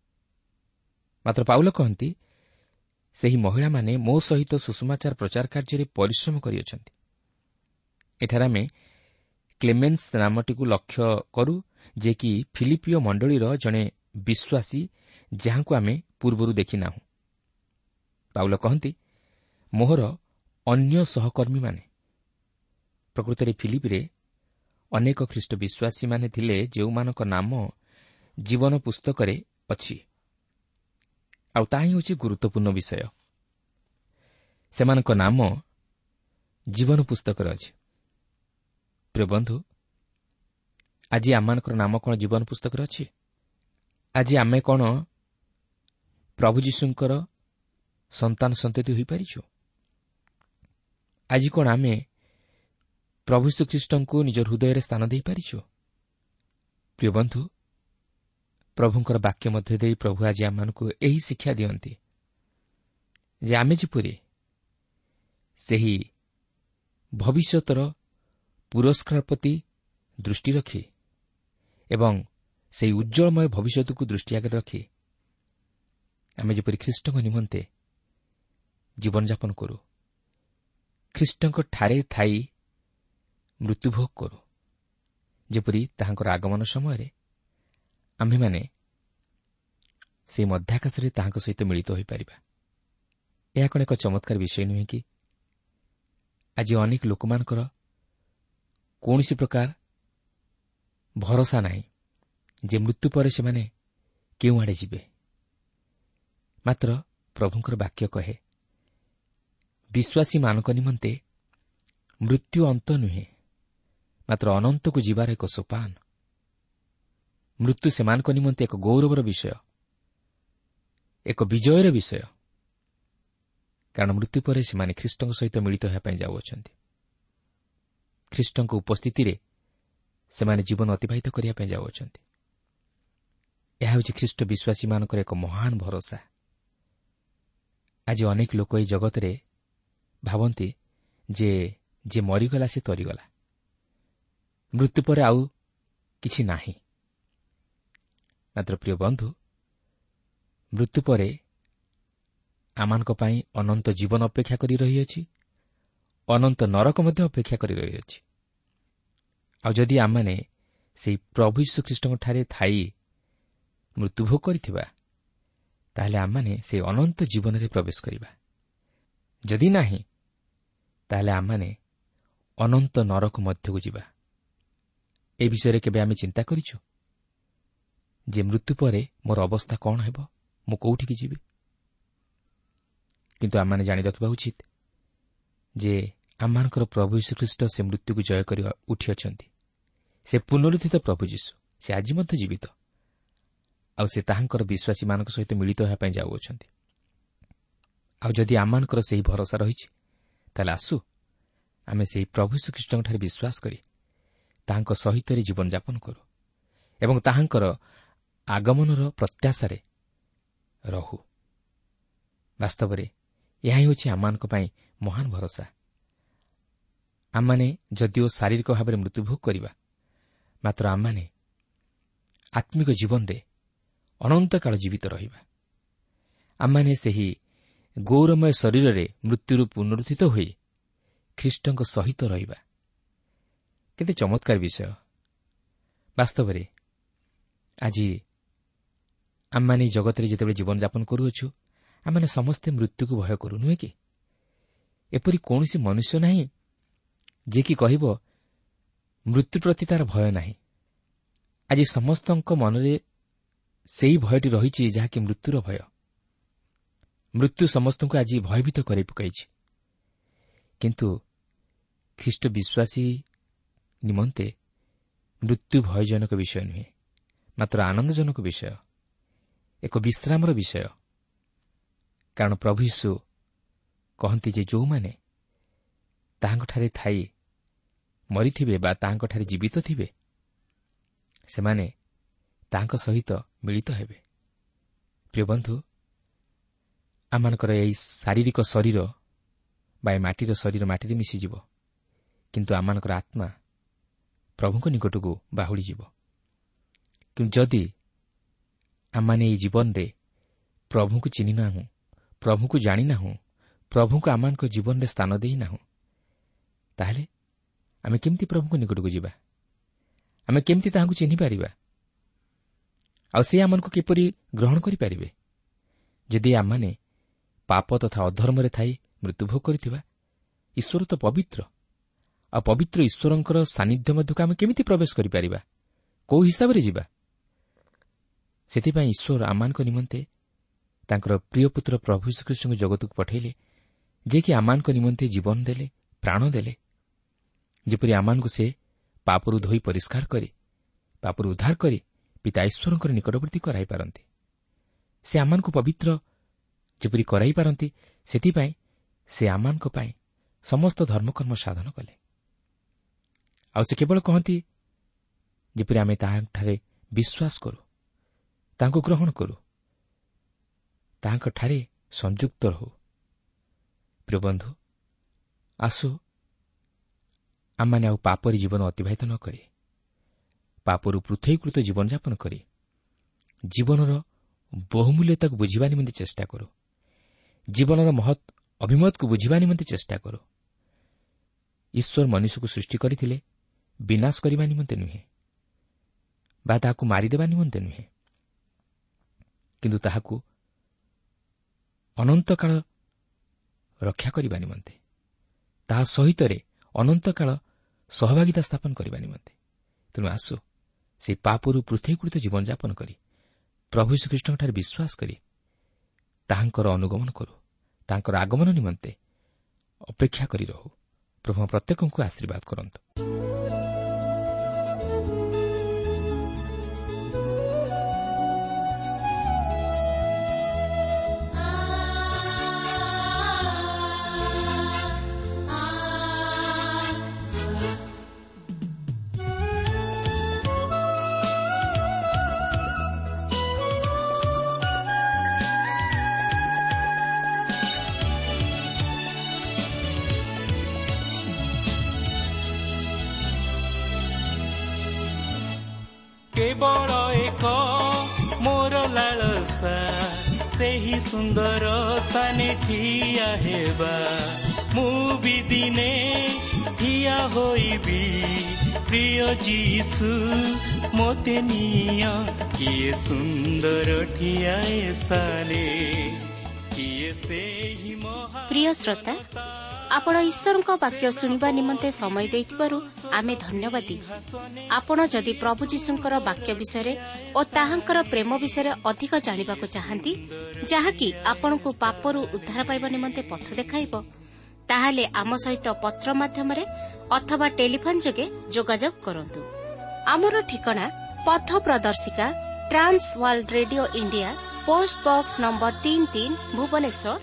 ମାତ୍ର ପାଉଲ କହନ୍ତି, ସେହି ମହିଳାମାନେ ମୋ ସହିତ ସୁସମାଚାର ପ୍ରଚାର କାର୍ଯ୍ୟରେ ପରିଶ୍ରମ କରିଅଛନ୍ତି। ଏଠାରେ ଆମେ କ୍ଲେମେନ୍ସ ନାମଟିକୁ ଲକ୍ଷ୍ୟ କରୁ, ଯେ କି ଫିଲିପିଓ ମଣ୍ଡଳୀର ଜଣେ ବିଶ୍ୱାସୀ, ଯାହାଙ୍କୁ ଆମେ ପୂର୍ବରୁ ଦେଖିନାହୁଁ। ପାଉଲ କହନ୍ତି, ମୋହର ଅନ୍ୟ ସହକର୍ମୀମାନେ। ପ୍ରକୃତରେ ଫିଲିପିରେ ଅନେକ ଖ୍ରୀଷ୍ଟ ବିଶ୍ୱାସୀମାନେ ଥିଲେ, ଯେଉଁମାନଙ୍କ ନାମ ଜୀବନ ପୁସ୍ତକରେ ଅଛି। ଆଉ ତାହା ହିଁ ହେଉଛି ଗୁରୁତ୍ୱପୂର୍ଣ୍ଣ ବିଷୟ। ସେମାନଙ୍କ ନାମ ଜୀବନ ପୁସ୍ତକରେ ଅଛି। ପ୍ରିୟ ବନ୍ଧୁ, ଆଜି ଆମମାନଙ୍କର ନାମ କ'ଣ ଜୀବନ ପୁସ୍ତକରେ ଅଛି? ଆଜି ଆମେ କ'ଣ ପ୍ରଭୁ ଯୀଶୁଙ୍କର ସନ୍ତାନ ସନ୍ତତି ହୋଇପାରିଛୁ? ଆଜି କ'ଣ ଆମେ ପ୍ରଭୁ ଶ୍ରୀଖ୍ରୀଷ୍ଟଙ୍କୁ ନିଜ ହୃଦୟରେ ସ୍ଥାନ ଦେଇପାରିଛୁ? ପ୍ରିୟ ବନ୍ଧୁ, ପ୍ରଭୁଙ୍କର ବାକ୍ୟ ମଧ୍ୟ ଦେଇ ପ୍ରଭୁ ଆଜି ଆମମାନଙ୍କୁ ଏହି ଶିକ୍ଷା ଦିଅନ୍ତି ଯେ ଆମେ ଯେପରି ସେହି ଭବିଷ୍ୟତର ପୁରସ୍କାର ପ୍ରତି ଦୃଷ୍ଟି ରଖି ଏବଂ ସେହି ଉଜ୍ଜଳମୟ ଭବିଷ୍ୟତକୁ ଦୃଷ୍ଟି ଆଗରେ ରଖି ଆମେ ଯେପରି ଖ୍ରୀଷ୍ଟଙ୍କ ନିମନ୍ତେ ଜୀବନଯାପନ କରୁ, ଖ୍ରୀଷ୍ଟଙ୍କଠାରେ ଥାଇ ମୃତ୍ୟୁଭୋଗ କରୁ, ଯେପରି ତାହାଙ୍କର ଆଗମନ ସମୟରେ ଆମ୍ଭେମାନେ ସେହି ମଧ୍ୟାକାଶରେ ତାହାଙ୍କ ସହିତ ମିଳିତ ହୋଇପାରିବା। ଏହା କ'ଣ ଏକ ଚମତ୍କାର ବିଷୟ ନୁହେଁ କି? ଆଜି ଅନେକ ଲୋକମାନଙ୍କର କୌଣସି ପ୍ରକାର ଭରସା ନାହିଁ ଯେ ମୃତ୍ୟୁ ପରେ ସେମାନେ କେଉଁଆଡ଼େ ଯିବେ। ମାତ୍ର ପ୍ରଭୁଙ୍କର ବାକ୍ୟ କହେ, ବିଶ୍ୱାସୀମାନଙ୍କ ନିମନ୍ତେ ମୃତ୍ୟୁ ଅନ୍ତ ନୁହେଁ, ମାତ୍ର ଅନନ୍ତକୁ ଯିବାର ଏକ ସୋପାନ। ମୃତ୍ୟୁ ସେମାନଙ୍କ ନିମନ୍ତେ ଏକ ଗୌରବର ବିଷୟ, ଏକ ବିଜୟର ବିଷୟ, କାରଣ ମୃତ୍ୟୁ ପରେ ସେମାନେ ଖ୍ରୀଷ୍ଟଙ୍କ ସହିତ ମିଳିତ ହେବା ପାଇଁ ଯାଉଅଛନ୍ତି। ଖ୍ରୀଷ୍ଟଙ୍କ ଉପସ୍ଥିତିରେ ସେମାନେ ଜୀବନ ଅତିବାହିତ କରିବା ପାଇଁ ଯାଉଅଛନ୍ତି। ଏହା ହେଉଛି ଖ୍ରୀଷ୍ଟ ବିଶ୍ୱାସୀମାନଙ୍କର ଏକ ମହାନ ଭରସା। ଆଜି ଅନେକ ଲୋକ ଏହି ଜଗତରେ ଭାବନ୍ତି ଯେ ଯେ ମରିଗଲା ସେ ତରିଗଲା, ମୃତ୍ୟୁ ପରେ ଆଉ କିଛି ନାହିଁ। ମାତ୍ର ପ୍ରିୟ ବନ୍ଧୁ, ମୃତ୍ୟୁ ପରେ ଆମମାନଙ୍କ ପାଇଁ ଅନନ୍ତ ଜୀବନ ଅପେକ୍ଷା କରି ରହିଅଛି, ଅନନ୍ତ ନରକ ମଧ୍ୟ ଅପେକ୍ଷା କରି ରହିଅଛି। ଆଉ ଯଦି ଆମମାନେ ସେହି ପ୍ରଭୁ ଯୀଶୁଖ୍ରୀଷ୍ଟଙ୍କଠାରେ ଥାଇ ମୃତ୍ୟୁଭୋଗ କରିଥିବା, ତାହେଲେ ଆମମାନେ ସେହି ଅନନ୍ତ ଜୀବନରେ ପ୍ରବେଶ କରିବା। ଯଦି ନାହିଁ, ତାହେଲେ ଆମମାନେ ଅନନ୍ତ ନରକ ମଧ୍ୟକୁ ଯିବା। ଏ ବିଷୟରେ କେବେ ଆମେ ଚିନ୍ତା କରିଛୁ ଯେ ମୃତ୍ୟୁ ପରେ ମୋର ଅବସ୍ଥା କ'ଣ ହେବ, ମୁଁ କୋଉଠିକି ଯିବି? କିନ୍ତୁ ଆମମାନେ ଜାଣି ରଖିବା ଉଚିତ ଯେ ଆମମାନଙ୍କର ପ୍ରଭୁ ଯୀଶୁଖ୍ରୀଷ୍ଟ ସେ ମୃତ୍ୟୁକୁ ଜୟ କରି ଉଠିଅଛନ୍ତି। ସେ ପୁନରୁତ୍ଥିତ ପ୍ରଭୁ ଯୀଶୁ, ସେ ଆଜି ମଧ୍ୟ ଜୀବିତ, ଆଉ ସେ ତାହାଙ୍କର ବିଶ୍ୱାସୀମାନଙ୍କ ସହିତ ମିଳିତ ହେବା ପାଇଁ ଯାଉଅଛନ୍ତି। ଆଉ ଯଦି ଆମମାନଙ୍କର ସେହି ଭରସା ରହିଛି, ତାହେଲେ ଆସୁ ଆମେ ସେହି ପ୍ରଭୁ ଶ୍ରୀଖ୍ରୀଷ୍ଟଙ୍କଠାରେ ବିଶ୍ୱାସ କରି ତାହାଙ୍କ ସହିତରେ ଜୀବନଯାପନ କରୁ ଏବଂ ତାହାଙ୍କର ଆଗମନର ପ୍ରତ୍ୟାଶାରେ ରହୁ। ବାସ୍ତବରେ ଏହା ହିଁ ହେଉଛି ଆମମାନଙ୍କ ପାଇଁ ମହାନ ଭରସା। ଆମମାନେ ଯଦିଓ ଶାରୀରିକ ଭାବରେ ମୃତ୍ୟୁଭୋଗ କରିବା, ମାତ୍ର ଆମମାନେ ଆତ୍ମିକ ଜୀବନରେ ଅନନ୍ତକାଳ ଜୀବିତ ରହିବା। ଆମମାନେ ସେହି ଗୌରମୟ ଶରୀରରେ ମୃତ୍ୟୁରୁ ପୁନରୁତ୍ଥିତ ହୋଇ ଖ୍ରୀଷ୍ଟଙ୍କ ସହିତ ରହିବା। କେତେ ଚମତ୍କାର ବିଷୟ! ବାସ୍ତବରେ ଆଜି ଆମମାନେ ଜଗତରେ ଯେତେବେଳେ ଜୀବନଯାପନ କରୁଅଛୁ, ଆମମାନେ ସମସ୍ତେ ମୃତ୍ୟୁକୁ ଭୟ କରୁ, ନୁହେଁ କି? ଏପରି କୌଣସି ମନୁଷ୍ୟ ନାହିଁ ଯିଏକି କହିବ ମୃତ୍ୟୁ ପ୍ରତି ତାର ଭୟ ନାହିଁ। ଆଜି ସମସ୍ତଙ୍କ ମନରେ ସେହି ଭୟଟି ରହିଛି, ଯାହାକି ମୃତ୍ୟୁର ଭୟ। ମୃତ୍ୟୁ ସମସ୍ତଙ୍କୁ ଆଜି ଭୟଭୀତ କରାଇ ପକାଇଛି। କିନ୍ତୁ ଖ୍ରୀଷ୍ଟ ବିଶ୍ୱାସୀ ନିମନ୍ତେ ମୃତ୍ୟୁ ଭୟଜନକ ବିଷୟ ନୁହେଁ, ମାତ୍ର ଆନନ୍ଦଜନକ ବିଷୟ, ଏକ ବିଶ୍ରାମର ବିଷୟ। କାରଣ ପ୍ରଭୁ ଯୀଶୁ କହନ୍ତି ଯେ ଯେଉଁମାନେ ତାହାଙ୍କଠାରେ ଥାଇ ମରିଥିବେ ବା ତାହାଙ୍କଠାରେ ଜୀବିତ ଥିବେ, ସେମାନେ ତାହାଙ୍କ ସହିତ ମିଳିତ ହେବେ। ପ୍ରିୟ ବନ୍ଧୁ, ଆମମାନଙ୍କର ଏହି ଶାରୀରିକ ଶରୀର ବା ଏ ମାଟିର ଶରୀର ମାଟିରେ ମିଶିଯିବ, କିନ୍ତୁ ଆମମାନଙ୍କର ଆତ୍ମା ପ୍ରଭୁଙ୍କ ନିକଟକୁ ବାହୁଡ଼ିଯିବ। କିନ୍ତୁ ଯଦି ଆମମାନେ ଏହି ଜୀବନରେ ପ୍ରଭୁଙ୍କୁ ଚିହ୍ନି ନାହୁଁ, ପ୍ରଭୁଙ୍କୁ ଜାଣିନାହୁଁ, ପ୍ରଭୁଙ୍କୁ ଆମମାନଙ୍କ ଜୀବନରେ ସ୍ଥାନ ଦେଇନାହୁଁ, ତାହେଲେ ଆମେ କେମିତି ପ୍ରଭୁଙ୍କ ନିକଟକୁ ଯିବା? ଆମେ କେମିତି ତାହାଙ୍କୁ ଚିହ୍ନିପାରିବା? ଆଉ ସେ ଆମମାନଙ୍କୁ କିପରି ଗ୍ରହଣ କରିପାରିବେ? ଯଦି ଆମମାନେ ପାପ ତଥା ଅଧର୍ମରେ ଥାଇ ମୃତ୍ୟୁଭୋଗ କରିଥିବା, ଈଶ୍ୱର ତ ପବିତ୍ର, ଆଉ ପବିତ୍ର ଈଶ୍ୱରଙ୍କର ସାନ୍ନିଧ୍ୟ ମଧ୍ୟକୁ ଆମେ କେମିତି ପ୍ରବେଶ କରିପାରିବା? କେଉଁ ହିସାବରେ ଯିବା? ସେଥିପାଇଁ ଈଶ୍ୱର ଆମମାନଙ୍କ ନିମନ୍ତେ ତାଙ୍କର ପ୍ରିୟ ପୁତ୍ର ପ୍ରଭୁ ଶ୍ରୀକୃଷ୍ଣଙ୍କୁ ଜଗତକୁ ପଠାଇଲେ, ଯିଏକି ଆମମାନଙ୍କ ନିମନ୍ତେ ଜୀବନ ଦେଲେ, ପ୍ରାଣ ଦେଲେ, ଯେପରି ଆମମାନଙ୍କୁ ସେ ପାପରୁ ଧୋଇ ପରିଷ୍କାର କରି, ପାପରୁ ଉଦ୍ଧାର କରି ପିତା ଈଶ୍ୱରଙ୍କର ନିକଟବର୍ତ୍ତୀ କରାଇପାରନ୍ତି। ସେ ଆମମାନଙ୍କୁ ପବିତ୍ର ଯେପରି କରାଇପାରନ୍ତି, ସେଥିପାଇଁ ସେ ଆମମାନଙ୍କ ପାଇଁ ସମସ୍ତ ଧର୍ମକର୍ମ ସାଧନ କଲେ। ଆଉ ସେ କେବଳ କହନ୍ତି, ଯେପରି ଆମେ ତାହାଠାରେ ବିଶ୍ୱାସ କରୁ, ତାଙ୍କୁ ଗ୍ରହଣ କରୁ, ତାହାଙ୍କଠାରେ ସଂଯୁକ୍ତ ରହୁ। ପ୍ରିୟ ବନ୍ଧୁ, ଆସୁ ଆମମାନେ ଆଉ ପାପରେ ଜୀବନ ଅତିବାହିତ ନ କରି, ପାପରୁ ପୃଥକୀକୃତ ଜୀବନଯାପନ କରି ଜୀବନର ବହୁମୂଲ୍ୟତାକୁ ବୁଝିବା ନିମନ୍ତେ ଚେଷ୍ଟା କରୁ। ଜୀବନର ମହତ୍ ଅଭିମତକୁ ବୁଝିବା ନିମନ୍ତେ ଚେଷ୍ଟା କରୁ। ଈଶ୍ୱର ମନୁଷ୍ୟକୁ ସୃଷ୍ଟି କରିଥିଲେ ବିନାଶ କରିବା ନିମନ୍ତେ ନୁହେଁ, ବା ତାହାକୁ ମାରିଦେବା ନିମନ୍ତେ ନୁହେଁ, କିନ୍ତୁ ତାହାକୁ ଅନନ୍ତକାଳ ରକ୍ଷା କରିବା ନିମନ୍ତେ, ତାହା ସହିତରେ ଅନନ୍ତକାଳ ସହଭାଗିତା ସ୍ଥାପନ କରିବା ନିମନ୍ତେ। ତେଣୁ ଆସୁ ସେହି ପାପରୁ ପୃଥକୀକୃତ ଜୀବନଯାପନ କରି ପ୍ରଭୁ ଶ୍ରୀକୃଷ୍ଣଙ୍କଠାରେ ବିଶ୍ୱାସ କରି ତାହାଙ୍କର ଅନୁଗମନ କରୁ, ତାଙ୍କର ଆଗମନ ନିମନ୍ତେ ଅପେକ୍ଷା କରି ରହୁ। ପ୍ରଭୁ ପ୍ରତ୍ୟେକଙ୍କୁ ଆଶୀର୍ବାଦ କରନ୍ତୁ। କେବଳ ଏକ ମୋର ଲାଳସା, ସେହି ସୁନ୍ଦର ସ୍ଥାନେ ଠିଆ ହେବା। ମୁଁ ବି ଦିନେ ଠିଆ ହୋଇବି, ପ୍ରିୟ ଯୀଶୁ ମୋତେ ନିଅ, କିଏ ସୁନ୍ଦର ଠିଆ ଏ ସ୍ଥାନେ, କିଏ ସେହି ମହା। ପ୍ରିୟ ଶ୍ରୋତା, ଆପଣ ଈଶ୍ୱରଙ୍କ ବାକ୍ୟ ଶୁଣିବା ନିମନ୍ତେ ସମୟ ଦେଇଥିବାରୁ ଆମେ ଧନ୍ୟବାଦୀ। ଆପଣ ଯଦି ପ୍ରଭୁ ଯୀଶୁଙ୍କର ବାକ୍ୟ ବିଷୟରେ ଓ ତାହାଙ୍କର ପ୍ରେମ ବିଷୟରେ ଅଧିକ ଜାଣିବାକୁ ଚାହାନ୍ତି, ଯାହାକି ଆପଣଙ୍କୁ ପାପରୁ ଉଦ୍ଧାର ପାଇବା ନିମନ୍ତେ ପଥ ଦେଖାଇବ, ତାହେଲେ ଆମ ସହିତ ପତ୍ର ମାଧ୍ୟମରେ ଅଥବା ଟେଲିଫୋନ୍ ଯୋଗେ ଯୋଗାଯୋଗ କରନ୍ତୁ। ଆମର ଠିକଣା ପଥ ପ୍ରଦର୍ଶିକା, Trans World Radio India, post box number 33, Bhubaneswar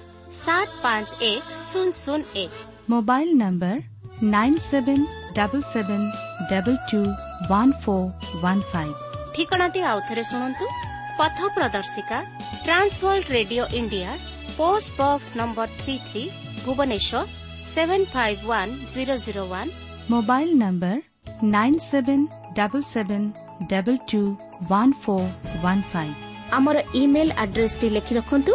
751001। Mobile number 9777221415। ठिकनाटी आउथरे शुणंतु। पथ प्रदर्शिका, Trans World Radio India, post box number 33, Bhubaneswar 751001। Mobile number 9777221415। आमर ईमेल एड्रेस टी लिखि रखंतु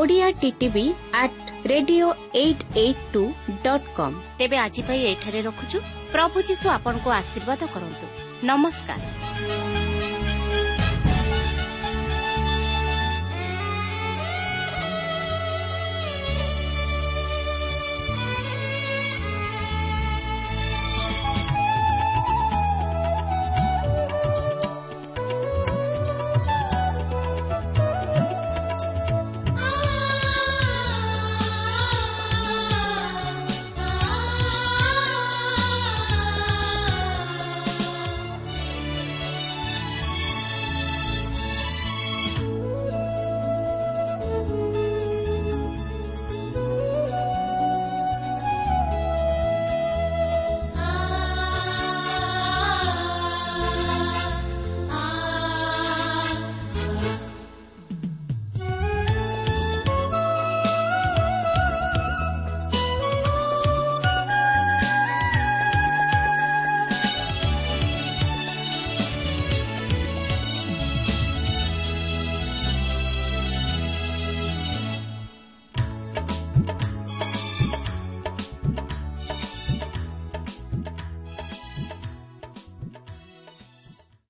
odia@radio882.com। तेबे आजि पई एठारे रखुछु। प्रभु जीशु आपनको आशीर्वाद करंतु। नमस्कार।